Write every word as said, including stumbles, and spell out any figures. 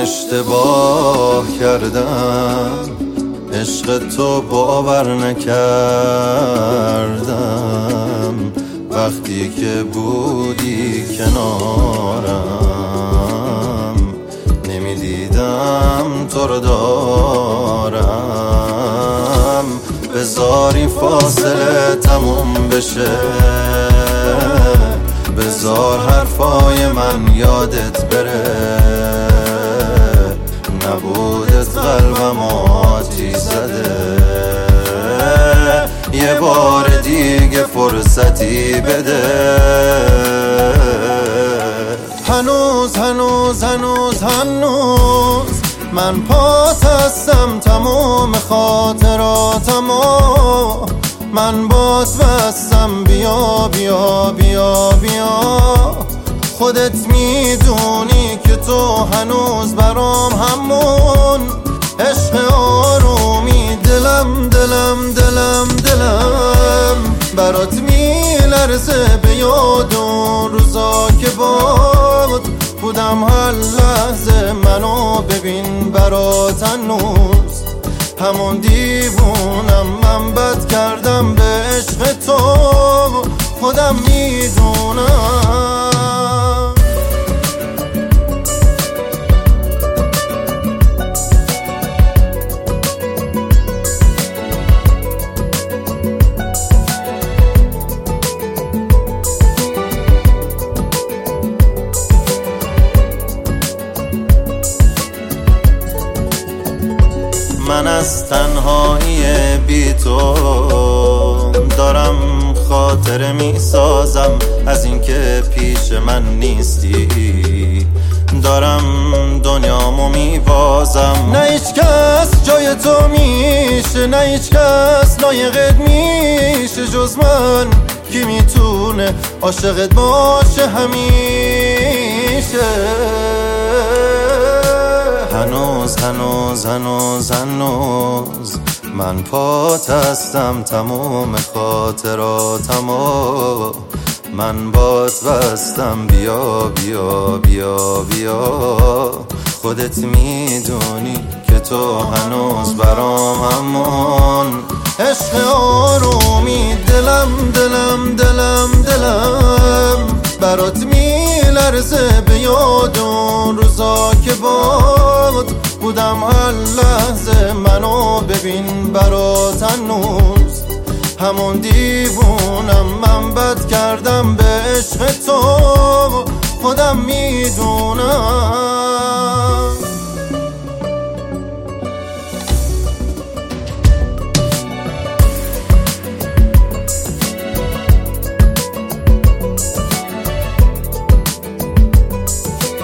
اشتباه کردم، عشق تو باور نکردم. وقتی که بودی کنارم نمیدیدم تو رو دارم. بذاری فاصله تموم بشه، بذار حرفای من یادت بره. نبودت قلبم آتیش زده، یه بار دیگه فرصتی بده. هنوز هنوز هنوز هنوز من پات هستم، تمام خاطراتمو من باز بستم. بیا بیا بیا بیا، خودت میدونی که تو هنوز برام همون عشق آرومی. دلم دلم دلم دلم برات میلرزه، به یاد اون روزا که باد بودم هر لحظه. منو ببین برات هنوز همون دیوونم. من بد کردم به عشق تو، خودم میدونم. من از تنهایی بی تو دارم خاطره می سازم، از اینکه پیش من نیستی دارم دنیامو می بازم. نه هیچ کس جای تو میشه، نه هیچ کس لایقت میشه جز من. کی میتونه عاشقت باشه همیشه؟ هنوز هنوز هنوز هنوز من پات هستم، تمام خاطراتمو من بات بستم. بیا بیا بیا بیا، خودت میدونی که تو هنوز برام همون عشق آرومی. دلم دلم دلم دلم برات میلرزه، به یاد اون روزا که باد بودم هر لحظه. منو ببین برات هنوز همون دیوونم.